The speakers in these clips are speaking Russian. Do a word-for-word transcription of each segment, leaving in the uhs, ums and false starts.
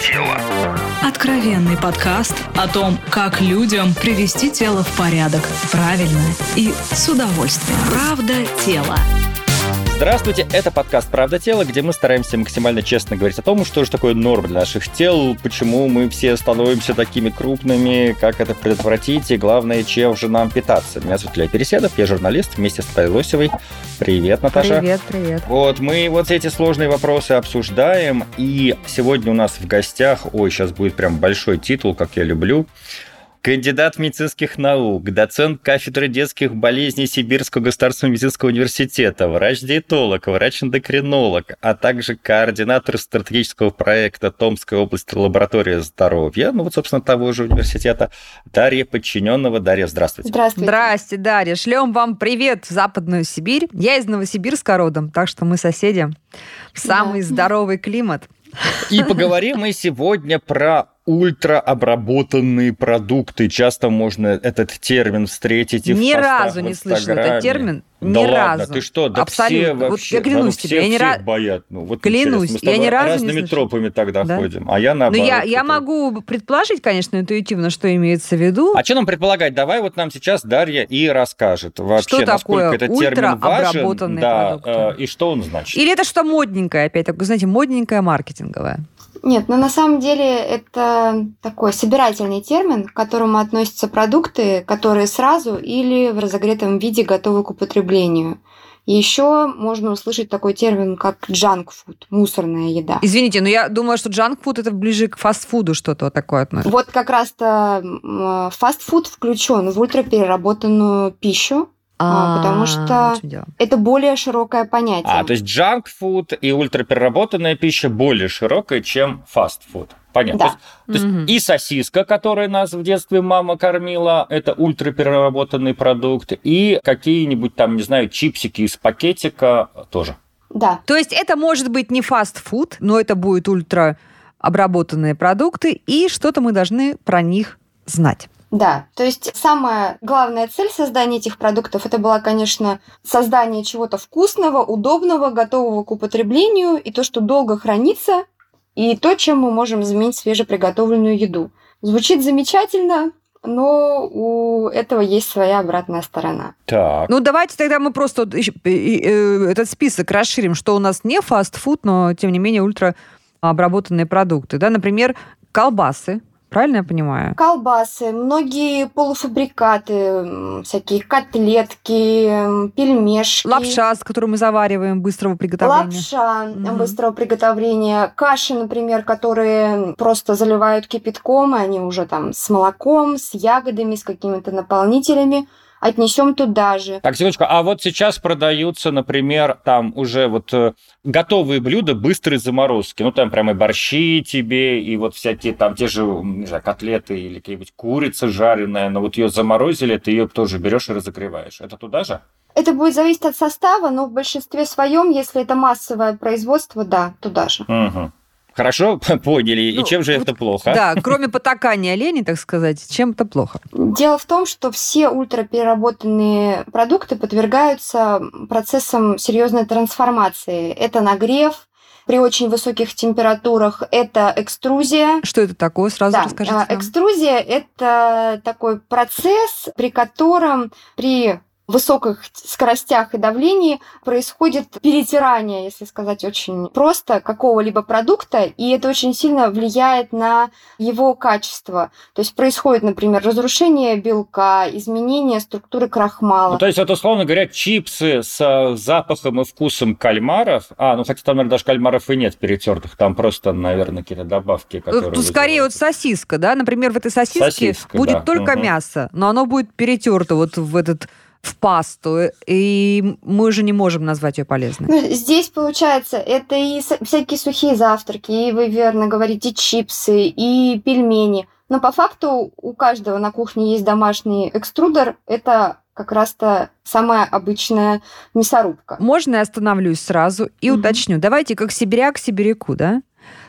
тело». Откровенный подкаст о том, как людям привести тело в порядок правильно и с удовольствием. Правда тело. Здравствуйте, это подкаст «Правда тела», где мы стараемся максимально честно говорить о том, что же такое норма для наших тел, почему мы все становимся такими крупными, как это предотвратить и, главное, чем же нам питаться. Меня зовут Илья Переседов, я журналист вместе с Натальей Лосевой. Привет, Наташа. Привет, привет. Вот, мы вот эти сложные вопросы обсуждаем, и сегодня у нас в гостях, ой, сейчас будет прям большой титул, как я люблю, кандидат медицинских наук, доцент кафедры детских болезней Сибирского государственного медицинского университета, врач-диетолог, врач-эндокринолог, а также координатор стратегического проекта Томской области лаборатория здоровья, ну вот, собственно, того же университета, Дарья Подчиненного. Дарья, здравствуйте. Здравствуйте. Здравствуйте, Дарья. Шлем вам привет в Западную Сибирь. Я из Новосибирска родом, так что мы соседи. Самый да. здоровый климат. И поговорим мы сегодня про ультраобработанные продукты. Часто можно этот термин встретить и Ни в постах разу в не слышала этот термин. Да Ни ладно, разу. Ты что? Да абсолютно. все вообще, Вот я клянусь да, тебе, все, я не всех раз... боят. Ну, вот клянусь, мы с я ни разу разными не тропами тогда да? ходим, а я наоборот. Ну, я, я могу предположить, конечно, интуитивно, что имеется в виду. А что нам предполагать? Давай вот нам сейчас Дарья и расскажет вообще, что насколько этот термин важен, да, э, и что он значит. Или это что модненькое, опять такое, знаете, модненькое маркетинговое. Нет, но на самом деле это такой собирательный термин, к которому относятся продукты, которые сразу или в разогретом виде готовы к употреблению. И еще можно услышать такой термин, как джанк-фуд, мусорная еда. Извините, но я думала, что джанк-фуд это ближе к фастфуду что-то вот такое относится. Вот как раз-то фастфуд включен в ультрапереработанную пищу. А, потому что это более широкое понятие. А, то есть джанк-фуд и ультрапереработанная пища более широкая, чем фастфуд. Понятно. Да. То есть, mm-hmm. то есть и сосиска, которой нас в детстве мама кормила, это ультрапереработанный продукт, и какие-нибудь там, не знаю, чипсики из пакетика тоже. Да. То есть это может быть не фастфуд, но это будут ультраобработанные продукты, и что-то мы должны про них знать. Да, то есть самая главная цель создания этих продуктов это была, конечно, создание чего-то вкусного, удобного, готового к употреблению, и то, что долго хранится, и то, чем мы можем заменить свежеприготовленную еду. Звучит замечательно, но у этого есть своя обратная сторона. Так. Ну, давайте тогда мы просто этот список расширим, что у нас не фастфуд, но, тем не менее, ультраобработанные продукты. Да? Например, колбасы. Правильно я понимаю? Колбасы, многие полуфабрикаты, всякие котлетки, пельмешки. Лапша, с которой мы завариваем быстрого приготовления. Лапша угу. быстрого приготовления. Каши, например, которые просто заливают кипятком, они уже там с молоком, с ягодами, с какими-то наполнителями. Отнесем туда же. Так, секундочку, а вот сейчас продаются, например, там уже вот готовые блюда быстрой заморозки. Ну, там прямо и борщи тебе, и вот всякие там те же, не знаю, котлеты или какие-нибудь курица жареная, но вот ее заморозили, ты ее тоже берешь и разогреваешь. Это туда же? Это будет зависеть от состава, но в большинстве своем, если это массовое производство, да, туда же. Угу. Хорошо, поняли. Ну, и чем же вот, это плохо? Да, кроме потакания лени, так сказать, чем это плохо? Дело в том, что все ультрапереработанные продукты подвергаются процессам серьезной трансформации. Это нагрев при очень высоких температурах, это экструзия. Что это такое? Сразу да, расскажите нам. Экструзия – это такой процесс, при котором при высоких скоростях и давлении происходит перетирание, если сказать очень просто, какого-либо продукта, и это очень сильно влияет на его качество. То есть происходит, например, разрушение белка, изменение структуры крахмала. Ну, то есть, это, условно говоря, чипсы с запахом и вкусом кальмаров, а, ну, хотя там, наверное, даже кальмаров и нет перетертых, там просто, наверное, какие-то добавки, которые... Тут скорее вот сосиска, да? Например, в этой сосиске сосиска, будет да. только угу. мясо, но оно будет перетерто вот в этот... в пасту, и мы же не можем назвать ее полезной. Ну, здесь, получается, это и всякие сухие завтраки, и вы верно говорите, чипсы, и пельмени. Но по факту у каждого на кухне есть домашний экструдер. Это как раз-то самая обычная мясорубка. Можно я остановлюсь сразу и mm-hmm. уточню? Давайте как сибиряк сибиряку, да?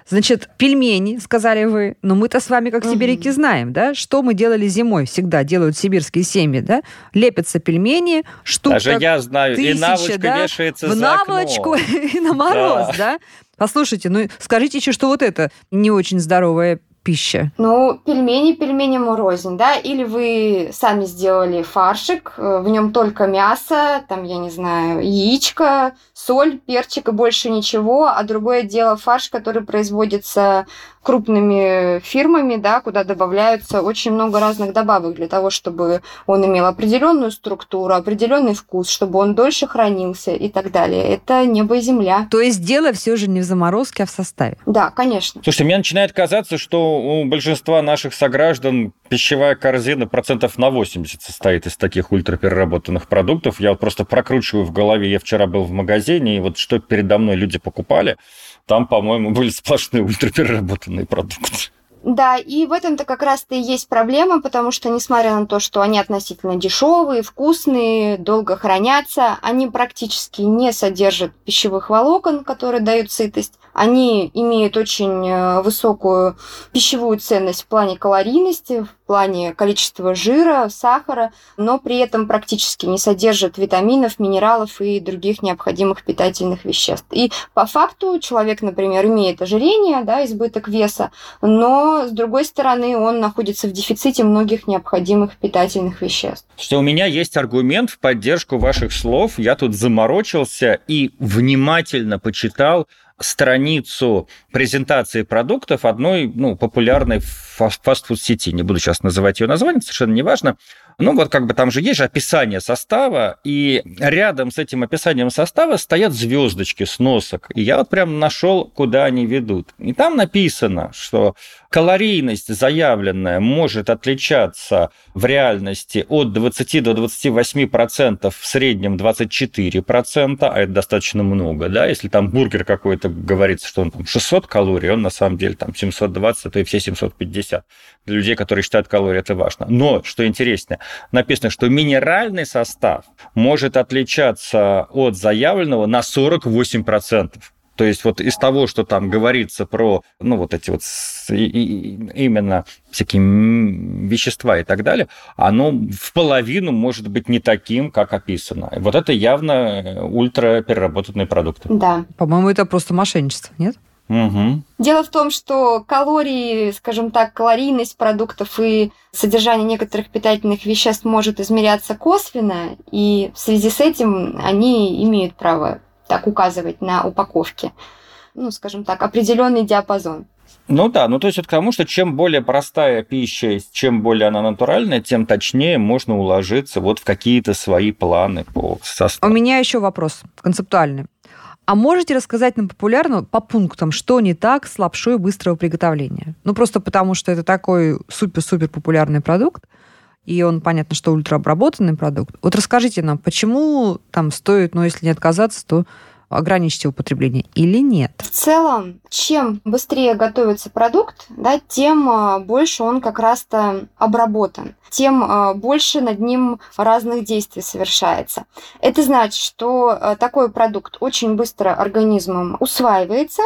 Значит, пельмени, сказали вы, но мы-то с вами, как Мгм. сибиряки, знаем, да, что мы делали зимой, всегда делают сибирские семьи, да, лепятся пельмени, штук Даже так я знаю, и тысяча, наволочка да, вешается в за окно. наволочку и на мороз, Да. да. Послушайте, ну скажите еще, что вот это не очень здоровая пища. Ну, пельмени пельменям рознь, да, или вы сами сделали фаршик, э, в нем только мясо, там, я не знаю, яичко, соль, перчик и больше ничего, а другое дело фарш, который производится крупными фирмами, да, куда добавляются очень много разных добавок для того, чтобы он имел определенную структуру, определенный вкус, чтобы он дольше хранился и так далее. Это небо и земля. То есть дело все же не в заморозке, а в составе. Да, конечно. Слушайте, мне начинает казаться, что у большинства наших сограждан пищевая корзина процентов на восемьдесят состоит из таких ультрапереработанных продуктов. Я вот просто прокручиваю в голове. Я вчера был в магазине, и вот что передо мной люди покупали, там, по-моему, были сплошные ультрапереработанные продукты. Да, и в этом-то как раз-то и есть проблема, потому что, несмотря на то, что они относительно дешевые, вкусные, долго хранятся, они практически не содержат пищевых волокон, которые дают сытость. Они имеют очень высокую пищевую ценность в плане калорийности, в плане количества жира, сахара, но при этом практически не содержат витаминов, минералов и других необходимых питательных веществ. И по факту человек, например, имеет ожирение, да, избыток веса, но, с другой стороны, он находится в дефиците многих необходимых питательных веществ. Что у меня есть аргумент в поддержку ваших слов. Я тут заморочился и внимательно почитал страницу презентации продуктов одной, ну, популярной фастфуд-сети. Не буду сейчас называть ее название, совершенно неважно. Ну, вот как бы там же есть же описание состава, и рядом с этим описанием состава стоят звездочки, сносок. И я вот прям нашел, куда они ведут. И там написано, что калорийность заявленная может отличаться в реальности от двадцати до двадцати восьми процентов, в среднем двадцать четыре процента, а это достаточно много, да, если там бургер какой-то говорится, что он там шестьсот калорий, он на самом деле там семьсот двадцать, а то и все семьсот пятьдесят. Для людей, которые считают калории, это важно. Но, что интересно, написано, что минеральный состав может отличаться от заявленного на сорок восемь процентов. То есть вот из того, что там говорится про, ну, вот эти вот именно всякие вещества и так далее, оно в половину может быть не таким, как описано. Вот это явно ультрапереработанные продукты. Да. По-моему, это просто мошенничество, нет? Угу. Дело в том, что калории, скажем так, калорийность продуктов и содержание некоторых питательных веществ может измеряться косвенно, и в связи с этим они имеют право так указывать на упаковке, ну, скажем так, определенный диапазон. Ну да, ну то есть это к тому, что чем более простая пища, чем более она натуральная, тем точнее можно уложиться вот в какие-то свои планы по составу. У меня еще вопрос концептуальный. А можете рассказать нам популярно по пунктам, что не так с лапшой быстрого приготовления? Ну, просто потому, что это такой супер-супер популярный продукт, и он, понятно, что ультраобработанный продукт. Вот расскажите нам, почему там стоит, ну, если не отказаться, то ограничить употребление или нет? В целом, чем быстрее готовится продукт, да, тем больше он как раз-то обработан, тем больше над ним разных действий совершается. Это значит, что такой продукт очень быстро организмом усваивается,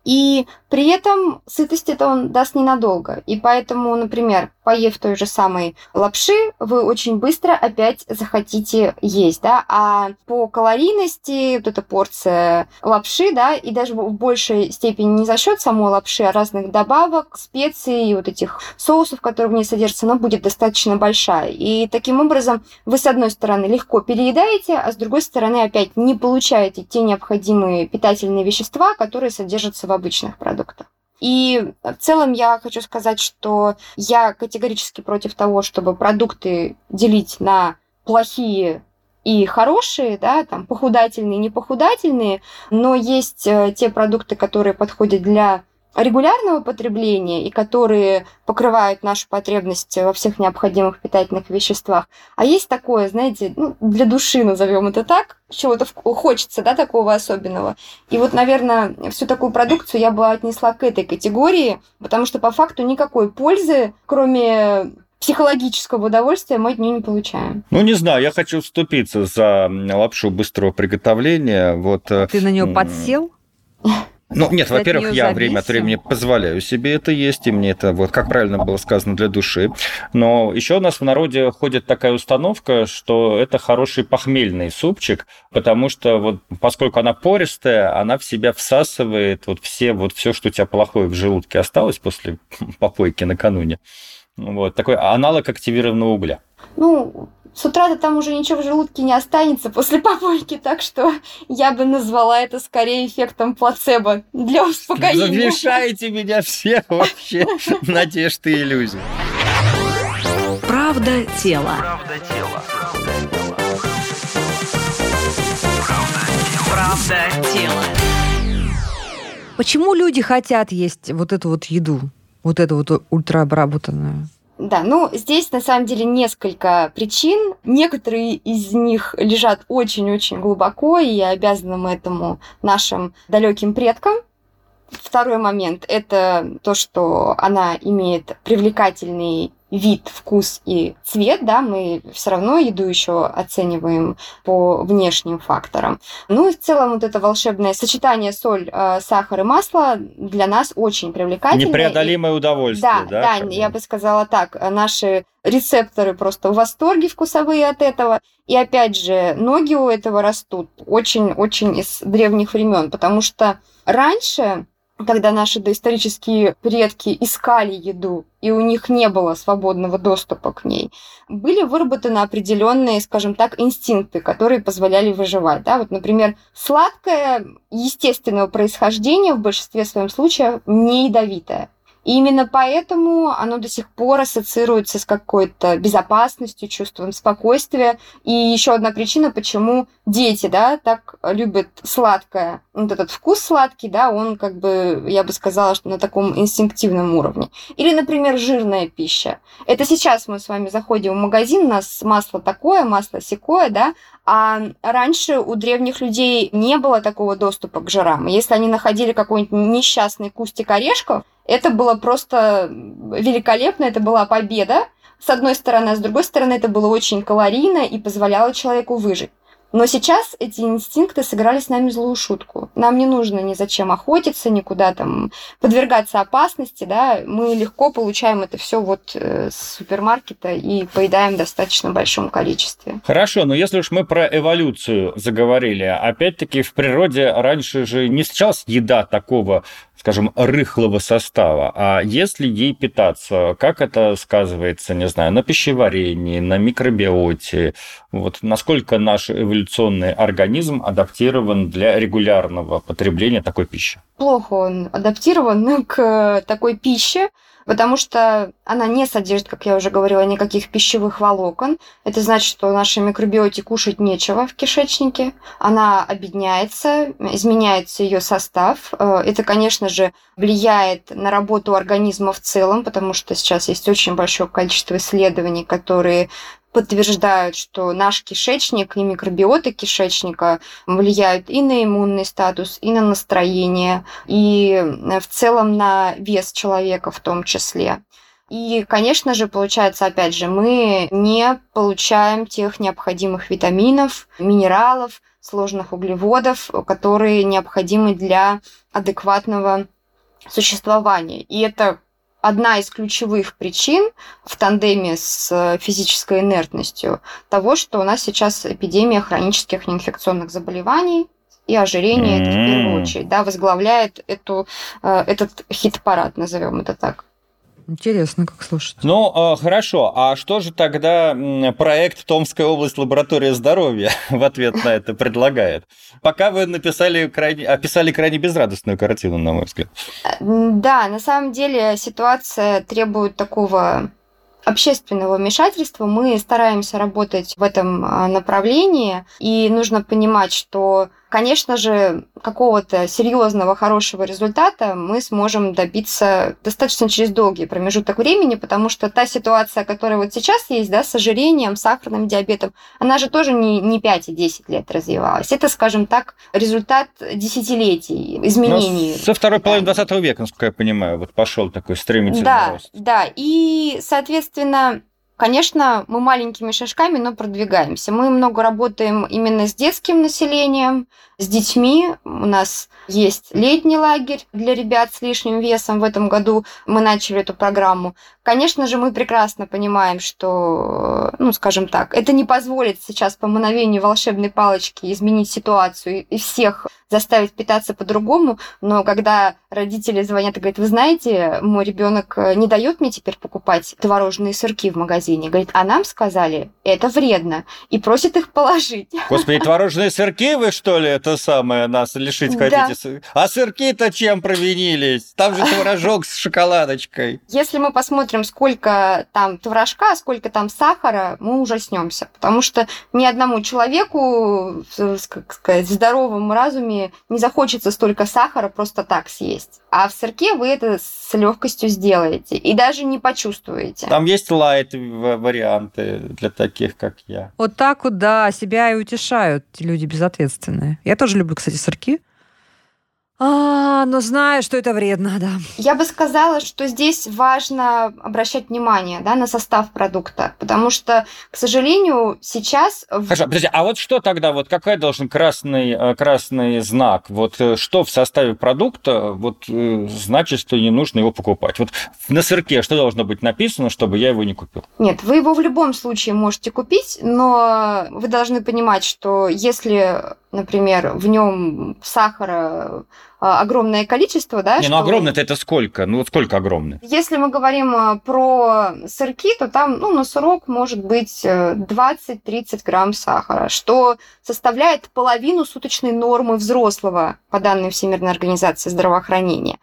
и при этом сытость это он даст ненадолго. И поэтому, например, поев той же самой лапши, вы очень быстро опять захотите есть, да, а по калорийности вот эта порция лапши, да, и даже в большей степени не за счет самой лапши, а разных добавок, специй и вот этих соусов, которые в ней содержатся, она будет достаточно большая. И таким образом вы, с одной стороны, легко переедаете, а с другой стороны, опять не получаете те необходимые питательные вещества, которые содержатся в обычных продуктах. И в целом я хочу сказать, что я категорически против того, чтобы продукты делить на плохие и хорошие, да, там, похудательные, непохудательные, но есть те продукты, которые подходят для регулярного потребления и которые покрывают нашу потребность во всех необходимых питательных веществах. А есть такое, знаете, ну, для души, назовем это так, чего-то хочется, да, такого особенного. И вот, наверное, всю такую продукцию я бы отнесла к этой категории, потому что по факту никакой пользы, кроме психологического удовольствия, мы от нее не получаем. Ну, не знаю, я хочу вступиться за лапшу быстрого приготовления. Вот, Ты на нее подсел? Ну, нет, Взять во-первых, в я нее время от зависим. времени позволяю себе это есть, и мне это, вот как правильно было сказано, для души. Но еще у нас в народе ходит такая установка, что это хороший похмельный супчик, потому что вот поскольку она пористая, она в себя всасывает вот все, вот все, что у тебя плохое в желудке осталось после попойки накануне. Вот такой аналог активированного угля. Ну, с утра-то там уже ничего в желудке не останется после попойки, так что я бы назвала это скорее эффектом плацебо для успокоения. Замешаете меня все вообще надежд и иллюзий. Правда тела. Правда тела. Почему люди хотят есть вот эту вот еду, вот эту вот ультраобработанную? Да, ну здесь на самом деле несколько причин. Некоторые из них лежат очень-очень глубоко, и обязаны мы этому нашим далеким предкам. Второй момент – это то, что она имеет привлекательный вид, вкус и цвет, да, мы все равно еду еще оцениваем по внешним факторам. Ну и в целом вот это волшебное сочетание соль, сахар и масло для нас очень привлекательно. Непреодолимое удовольствие, да? Да, да, я бы сказала так, наши рецепторы просто в восторге вкусовые от этого. И опять же, ноги у этого растут очень-очень из древних времен, потому что раньше, когда наши доисторические предки искали еду, и у них не было свободного доступа к ней, были выработаны определенные, скажем так, инстинкты, которые позволяли выживать. Да? Вот, например, сладкое естественного происхождения в большинстве своем случаев не ядовитое. И именно поэтому оно до сих пор ассоциируется с какой-то безопасностью, чувством спокойствия. И еще одна причина, почему дети, да, так любят сладкое. Вот этот вкус сладкий, да, он как бы, я бы сказала, что на таком инстинктивном уровне. Или, например, жирная пища. Это сейчас мы с вами заходим в магазин, у нас масло такое, масло сякое, да, а раньше у древних людей не было такого доступа к жирам. Если они находили какой-нибудь несчастный кустик орешков, это было просто великолепно, это была победа, с одной стороны, а с другой стороны, это было очень калорийно и позволяло человеку выжить. Но сейчас эти инстинкты сыграли с нами злую шутку. Нам не нужно ни зачем охотиться, никуда там подвергаться опасности, да, мы легко получаем это все вот с супермаркета и поедаем в достаточно большом количестве. Хорошо, но если уж мы про эволюцию заговорили, опять-таки в природе раньше же не встречалась еда такого, скажем, рыхлого состава, а если ей питаться, как это сказывается, не знаю, на пищеварении, на микробиоте, вот насколько наш эволюционный организм адаптирован для регулярного потребления такой пищи? Плохо он адаптирован к такой пище, потому что она не содержит, как я уже говорила, никаких пищевых волокон. Это значит, что нашей микробиоте кушать нечего в кишечнике. Она обедняется, изменяется ее состав. Это, конечно же, влияет на работу организма в целом, потому что сейчас есть очень большое количество исследований, которые подтверждают, что наш кишечник и микробиота кишечника влияют и на иммунный статус, и на настроение, и в целом на вес человека в том числе. И, конечно же, получается, опять же, мы не получаем тех необходимых витаминов, минералов, сложных углеводов, которые необходимы для адекватного существования. И это одна из ключевых причин в тандеме с физической инертностью того, что у нас сейчас эпидемия хронических неинфекционных заболеваний и ожирение, mm-hmm. это в первую очередь, да, возглавляет эту, этот хит-парад, назовем это так. Интересно, как слушать. Ну, хорошо. А что же тогда проект «Томская область. Лаборатория здоровья» в ответ на это предлагает? Пока вы написали крайне, описали крайне безрадостную картину, на мой взгляд. Да, на самом деле ситуация требует такого общественного вмешательства. Мы стараемся работать в этом направлении, и нужно понимать, что, конечно же, какого-то серьезного хорошего результата мы сможем добиться достаточно через долгий промежуток времени, потому что та ситуация, которая вот сейчас есть, да, с ожирением, сахарным диабетом, она же тоже не, не пять и десять лет развивалась. Это, скажем так, результат десятилетий изменений. Но со второй половины двадцатого века, насколько я понимаю, вот пошел такой стремительный да, рост. Да, и, соответственно, Конечно, мы маленькими шажками, но продвигаемся. Мы много работаем именно с детским населением, с детьми. У нас есть летний лагерь для ребят с лишним весом. В этом году мы начали эту программу. Конечно же, мы прекрасно понимаем, что, ну, скажем так, это не позволит сейчас по мановению волшебной палочки изменить ситуацию и всех заставить питаться по-другому, но когда родители звонят и говорят: вы знаете, мой ребенок не дает мне теперь покупать творожные сырки в магазине, говорит, а нам сказали, это вредно, и просит их положить. Господи, творожные сырки вы, что ли, это самое, нас лишить хотите? Да. А сырки-то чем провинились? Там же творожок с шоколадочкой. Если мы посмотрим, сколько там творожка, сколько там сахара, мы ужаснемся, потому что ни одному человеку, как сказать, в здоровом разуме не захочется столько сахара просто так съесть. А в сырке вы это с легкостью сделаете и даже не почувствуете. Там есть лайт-варианты для таких, как я. Вот так вот, да, себя и утешают люди безответственные. Я тоже люблю, кстати, сырки. А, но знаю, что это вредно, да. Я бы сказала, что здесь важно обращать внимание, да, на состав продукта, потому что, к сожалению, сейчас... Хорошо, подожди, а вот что тогда, вот какой должен красный, красный знак? Вот что в составе продукта вот, значит, что не нужно его покупать? Вот на сырке что должно быть написано, чтобы я его не купил? Нет, вы его в любом случае можете купить, но вы должны понимать, что если, например, в нем сахара огромное количество, да? Не, ну огромное-то это сколько? Ну вот сколько огромное? Если мы говорим про сырки, то там, ну, на сырок может быть двадцать-тридцать грамм сахара, что составляет половину суточной нормы взрослого, по данным Всемирной организации здравоохранения.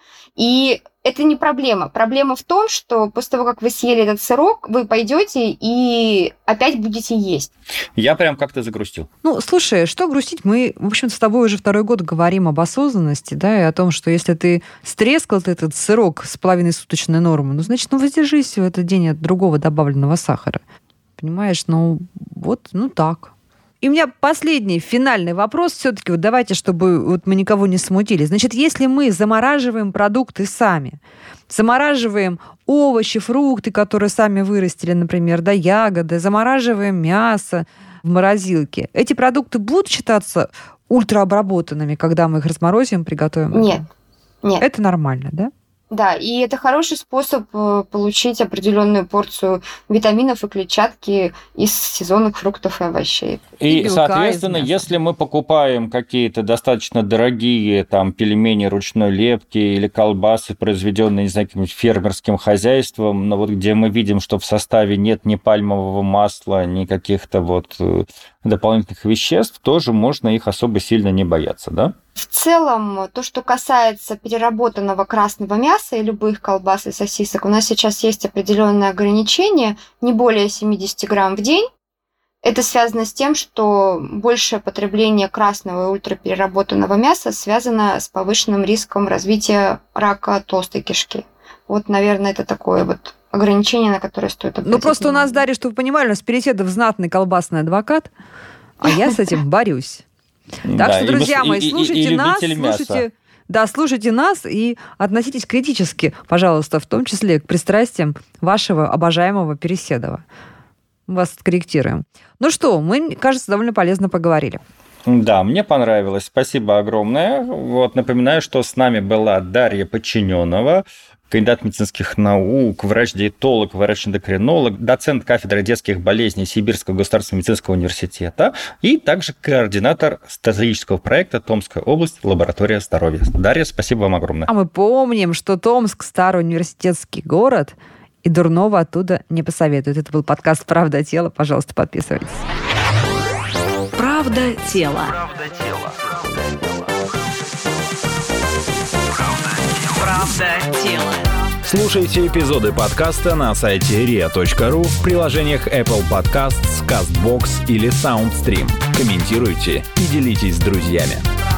И это не проблема. Проблема в том, что после того, как вы съели этот сырок, вы пойдете и опять будете есть. Я прям как-то загрустил. Ну, слушай, что грустить? Мы, в общем-то, с тобой уже второй год говорим об осознанности, да, и о том, что если ты стрескал этот сырок с половиной суточной нормы, ну, значит, ну, воздержись в этот день от другого добавленного сахара. Понимаешь? Ну, вот, ну, так. И у меня последний, финальный вопрос все-таки. Вот давайте, чтобы вот мы никого не смутили. Значит, если мы замораживаем продукты сами, замораживаем овощи, фрукты, которые сами вырастили, например, да, ягоды, замораживаем мясо в морозилке, эти продукты будут считаться ультраобработанными, когда мы их разморозим, приготовим? Нет. Нет. Это нормально, да? Да, и это хороший способ получить определенную порцию витаминов и клетчатки из сезонных фруктов и овощей. И, и белка, соответственно, если мы покупаем какие-то достаточно дорогие там пельмени ручной лепки или колбасы, произведенные, не знаю, каким-нибудь фермерским хозяйством, но вот где мы видим, что в составе нет ни пальмового масла, ни каких-то вот дополнительных веществ, тоже можно их особо сильно не бояться, да? В целом, то, что касается переработанного красного мяса и любых колбас и сосисок, у нас сейчас есть определенные ограничения, не более семьдесят грамм в день. Это связано с тем, что большее потребление красного и ультрапереработанного мяса связано с повышенным риском развития рака толстой кишки. Вот, наверное, это такое вот ограничение, на которое стоит обратить. Ну, просто внимание. У нас, Дарья, чтобы вы понимали, у нас Переседов знатный колбасный адвокат, а я с этим борюсь. Так да, что, друзья и, мои, слушайте и, и нас, слушайте, да, слушайте нас и относитесь критически, пожалуйста, в том числе к пристрастиям вашего обожаемого Переседова. Мы вас откорректируем. Ну что, мы, кажется, довольно полезно поговорили. Да, мне понравилось. Спасибо огромное. Вот, напоминаю, что с нами была Дарья Подчиненова, кандидат медицинских наук, врач-диетолог, врач-эндокринолог, доцент кафедры детских болезней Сибирского государственного медицинского университета и также координатор стратегического проекта «Томская область. Лаборатория здоровья». Дарья, спасибо вам огромное. А мы помним, что Томск – старый университетский город, и дурного оттуда не посоветуют. Это был подкаст «Правда тело». Пожалуйста, подписывайтесь. «Правда тело». «Правда тело». Слушайте эпизоды подкаста на сайте риа точка ру, в приложениях Apple Podcasts, CastBox или SoundStream. Комментируйте и делитесь с друзьями.